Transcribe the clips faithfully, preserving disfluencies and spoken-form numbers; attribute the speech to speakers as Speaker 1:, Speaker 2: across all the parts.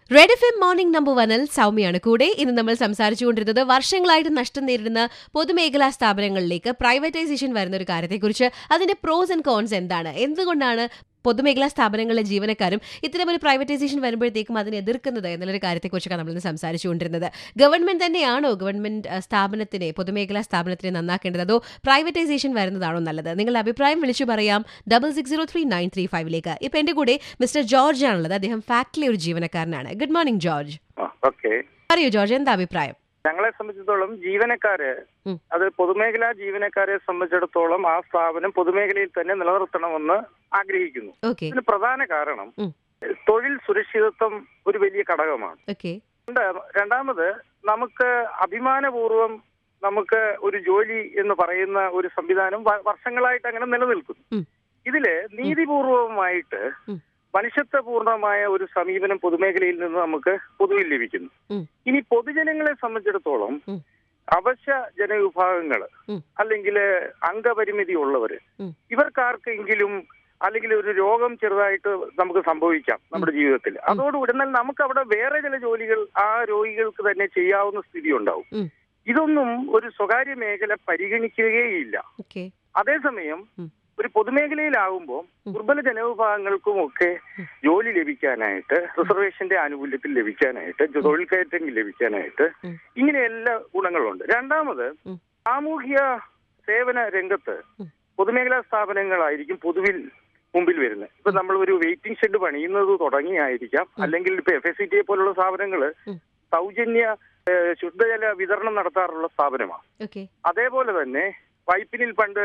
Speaker 1: Red F M morning number വണ്ണിൽ സൗമ്യയാണ് കൂടെ. ഇന്ന് നമ്മൾ സംസാരിച്ചുകൊണ്ടിരുന്നത് വർഷങ്ങളായിട്ട് നഷ്ടം നേരിടുന്ന പൊതുമേഖലാ സ്ഥാപനങ്ങളിലേക്ക് പ്രൈവറ്റൈസേഷൻ വരുന്ന ഒരു കാര്യത്തെക്കുറിച്ച്, അതിന്റെ പ്രോസ് ആൻഡ് കോൺസ് എന്താണ്, എന്തുകൊണ്ടാണ് പൊതുമേഖലാ സ്ഥാപനങ്ങളിലെ ജീവനക്കാരും ഇത്തരമൊരു പ്രൈവറ്റൈസേഷൻ വരുമ്പോഴത്തേക്കും അതിനെ എതിർക്കുന്നത് എന്നുള്ളൊരു കാര്യത്തെക്കുറിച്ചൊക്കെ നമ്മളിന്ന് സംസാരിച്ചുകൊണ്ടിരുന്നത്. ഗവൺമെന്റ് തന്നെയാണോ ഗവൺമെന്റ് സ്ഥാപനത്തിനെ, പൊതുമേഖലാ സ്ഥാപനത്തിനെ നന്നാക്കേണ്ടത്, അതോ പ്രൈവറ്റൈസേഷൻ വരുന്നതാണോ നല്ലത്? നിങ്ങളുടെ അഭിപ്രായം വിളിച്ചു പറയാം double six zero three nine three ഫൈവിലേക്ക്. ഇപ്പൊ എന്റെ കൂടെ മിസ്റ്റർ ജോർജ് ആണുള്ളത്. അദ്ദേഹം ഫാക്ടറിയിലെ ഒരു ജീവനക്കാരനാണ്. Good morning George. പറയൂ ജോർജ്, എന്താ അഭിപ്രായം?
Speaker 2: ഞങ്ങളെ സംബന്ധിച്ചിടത്തോളം ജീവനക്കാര്, അത് പൊതുമേഖലാ ജീവനക്കാരെ സംബന്ധിച്ചിടത്തോളം ആ സ്ഥാപനം പൊതുമേഖലയിൽ തന്നെ നിലനിർത്തണമെന്ന് ആഗ്രഹിക്കുന്നു. ഇതിന് പ്രധാന കാരണം തൊഴിൽ സുരക്ഷിതത്വം ഒരു വലിയ ഘടകമാണ്. രണ്ടാമത്, നമുക്ക് അഭിമാനപൂർവ്വം നമുക്ക് ഒരു ജോലി എന്ന് പറയുന്ന ഒരു സംവിധാനം വർഷങ്ങളായിട്ട് അങ്ങനെ നിലനിൽക്കുന്നു. ഇതില് നീതിപൂർവമായിട്ട് മനുഷ്യത്വപൂർണമായ ഒരു സമീപനം പൊതുമേഖലയിൽ നിന്ന് നമുക്ക് പൊതുവിൽ ലഭിക്കുന്നു. ഇനി പൊതുജനങ്ങളെ സംബന്ധിച്ചിടത്തോളം അവശ്യ ജനവിഭാഗങ്ങള് അല്ലെങ്കിൽ അംഗപരിമിതി ഉള്ളവര്, ഇവർക്കാർക്കെങ്കിലും അല്ലെങ്കിൽ ഒരു രോഗം ചെറുതായിട്ട് നമുക്ക് സംഭവിക്കാം നമ്മുടെ ജീവിതത്തിൽ, അതോടുകൂടി എന്നാൽ നമുക്ക് അവിടെ വേറെ ചില ജോലികൾ ആ രോഗികൾക്ക് തന്നെ ചെയ്യാവുന്ന സ്ഥിതി ഉണ്ടാവും. ഇതൊന്നും ഒരു സ്വകാര്യ മേഖല പരിഗണിക്കുകയില്ല. അതേസമയം ഒരു പൊതുമേഖലയിലാകുമ്പോൾ ദുർബല ജനവിഭാഗങ്ങൾക്കും ഒക്കെ ജോലി ലഭിക്കാനായിട്ട്, റിസർവേഷന്റെ ആനുകൂല്യത്തിൽ ലഭിക്കാനായിട്ട്, തൊഴിൽ കയറ്റങ്ങൾ ലഭിക്കാനായിട്ട് ഇങ്ങനെ എല്ലാ ഗുണങ്ങളുണ്ട്. രണ്ടാമത്, സാമൂഹ്യ സേവന രംഗത്ത് പൊതുമേഖലാ സ്ഥാപനങ്ങളായിരിക്കും പൊതുവിൽ മുമ്പിൽ വരുന്നത്. ഇപ്പൊ നമ്മൾ ഒരു വെയിറ്റിംഗ് ഷെഡ് പണിയുന്നത് തുടങ്ങിയായിരിക്കാം, അല്ലെങ്കിൽ ഇപ്പൊ എഫ് എസ് സി ടി പോലുള്ള സ്ഥാപനങ്ങള് സൗജന്യ ശുദ്ധജല വിതരണം നടത്താറുള്ള സ്ഥാപനമാണ്. അതേപോലെ തന്നെ പൈപ്പിനിൽ പണ്ട്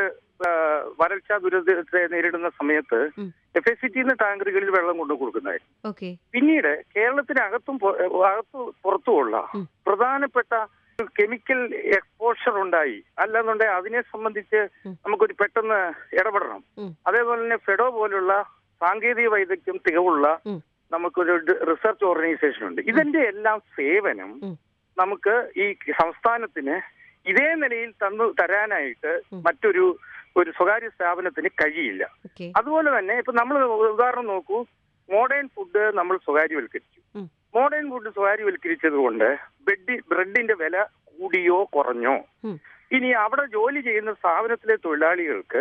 Speaker 2: വരൾച്ച ദുരിതത്തെ നേരിടുന്ന സമയത്ത് എഫ് എസ് സി ടിന്ന് ടാങ്കറുകളിൽ വെള്ളം കൊണ്ടു കൊടുക്കുന്നതായിരുന്നു. പിന്നീട് കേരളത്തിനകത്തും അകത്തു പുറത്തുമുള്ള പ്രധാനപ്പെട്ട കെമിക്കൽ എക്സ്പോഷർ ഉണ്ടായി, അല്ലെന്നുണ്ടെങ്കിൽ അതിനെ സംബന്ധിച്ച് നമുക്കൊരു പെട്ടെന്ന് ഇടപെടണം. അതേപോലെ തന്നെ ഫെഡോ പോലുള്ള സാങ്കേതിക വൈദഗ്ധ്യം തികവുള്ള നമുക്കൊരു റിസർച്ച് ഓർഗനൈസേഷൻ ഉണ്ട്. ഇതിന്റെ എല്ലാം സേവനം നമുക്ക് ഈ സംസ്ഥാനത്തിന് ഇതേ നിലയിൽ തന്നു തരാനായിട്ട് മറ്റൊരു ഒരു സ്വകാര്യ സ്ഥാപനത്തിന് കഴിയില്ല. അതുപോലെ തന്നെ ഇപ്പൊ നമ്മൾ ഉദാഹരണം നോക്കൂ, മോഡേൺ ഫുഡ് നമ്മൾ സ്വകാര്യവൽക്കരിച്ചു. മോഡേൺ ഫുഡ് സ്വകാര്യവൽക്കരിച്ചത് കൊണ്ട് ബ്രെഡ് ബ്രെഡിന്റെ വില കൂടിയോ കുറഞ്ഞോ? ഇനി അവിടെ ജോലി ചെയ്യുന്ന സ്ഥാപനത്തിലെ തൊഴിലാളികൾക്ക്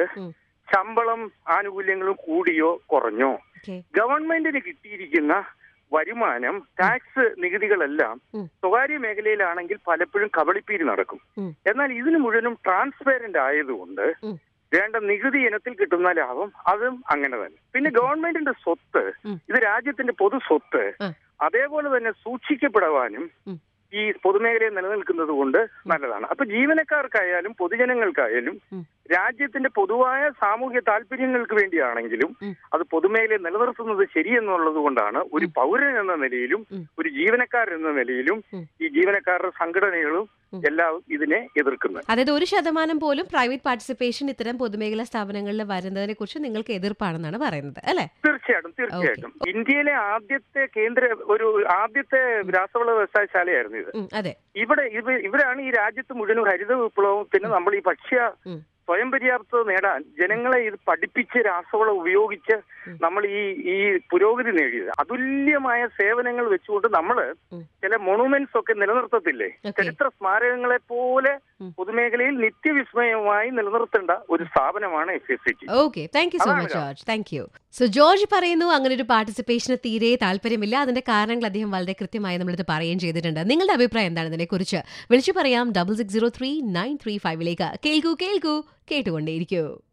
Speaker 2: ശമ്പളം ആനുകൂല്യങ്ങളും കൂടിയോ കുറഞ്ഞോ? ഗവൺമെന്റിന് കിട്ടിയിരിക്കുന്ന വരുമാനം, ടാക്സ്, നികുതികളെല്ലാം സ്വകാര്യ മേഖലയിലാണെങ്കിൽ പലപ്പോഴും കബളിപ്പീര് നടക്കും. എന്നാൽ ഇതിന് മുഴുവനും ട്രാൻസ്പെറന്റ് ആയതുകൊണ്ട് വേണ്ട നികുതി ഇനത്തിൽ കിട്ടുന്ന ലാഭം അതും അങ്ങനെ തന്നെ. പിന്നെ ഗവൺമെന്റിന്റെ സ്വത്ത്, ഇത് രാജ്യത്തിന്റെ പൊതു സ്വത്ത്, അതേപോലെ തന്നെ സൂക്ഷിക്കപ്പെടാനും ഈ പൊതുമേഖലയിൽ നിലനിൽക്കുന്നത് കൊണ്ട് നല്ലതാണ്. അപ്പൊ ജീവനക്കാർക്കായാലും പൊതുജനങ്ങൾക്കായാലും രാജ്യത്തിന്റെ പൊതുവായ സാമൂഹ്യ താല്പര്യങ്ങൾക്ക് വേണ്ടിയാണെങ്കിലും അത് പൊതുമേഖലയെ നിലനിർത്തുന്നത് ശരിയെന്നുള്ളത് കൊണ്ടാണ് ഒരു പൗരൻ എന്ന നിലയിലും ഒരു ജീവനക്കാരൻ എന്ന നിലയിലും ഈ ജീവനക്കാരുടെ സംഘടനകളും എല്ലാം ഇതിനെ എതിർക്കുന്നത്.
Speaker 1: അതായത് ഒരു ശതമാനം പോലും പ്രൈവറ്റ് പാർട്ടിസിപ്പേഷൻ ഇത്തരം പൊതുമേഖലാ സ്ഥാപനങ്ങളിൽ വരുന്നതിനെ കുറിച്ച് നിങ്ങൾക്ക് എതിർപ്പാണെന്നാണ് പറയുന്നത്, അല്ലെ?
Speaker 2: തീർച്ചയായിട്ടും തീർച്ചയായിട്ടും ഇന്ത്യയിലെ ആദ്യത്തെ കേന്ദ്ര ഒരു ആദ്യത്തെ രാസവള വ്യവസായശാലയായിരുന്നു ഇത്.
Speaker 1: അതെ,
Speaker 2: ഇവിടെ ഇവരാണ് ഈ രാജ്യത്ത് മുഴുവൻ ഹരിത വിപ്ലവത്തിന് നമ്മൾ ഈ ഭക്ഷ്യ സ്വയം പര്യാപ്തത നേടാൻ ജനങ്ങളെ ഇത് പഠിപ്പിച്ച് രാസവളം ഉപയോഗിച്ച് നമ്മൾ ഈ ഈ പുരോഗതി നേടിയത്. അതുല്യമായ സേവനങ്ങൾ വെച്ചുകൊണ്ട് നമ്മള് ചില മൊണുമെന്റ്സ് ഒക്കെ നിലനിർത്തത്തില്ലേ, ചരിത്ര സ്മാരകങ്ങളെ പോലെ പൊതുമേഖലയിൽ നിത്യവിസ്മയമായി നിലനിർത്തേണ്ട ഒരു സ്ഥാപനമാണ് F S C T.
Speaker 1: Okay, thank you so much George. Thank you. So George പറയുന്നു അങ്ങനെ ഒരു പാർട്ടിസിപ്പേഷന് തീരെ താല്പര്യമില്ല. അതിന്റെ കാരണങ്ങൾ അദ്ദേഹം വളരെ കൃത്യമായി നമ്മളിത് പറയുകയും ചെയ്തിട്ടുണ്ട്. നിങ്ങളുടെ അഭിപ്രായം എന്താണ് ഇതിനെ കുറിച്ച്? വിളിച്ചു പറയാം double six zero three nine three ഫൈവിലേക്ക്. കേൾക്കൂ കേൾക്കൂ കേട്ടുകൊണ്ടേയിരിക്കൂ.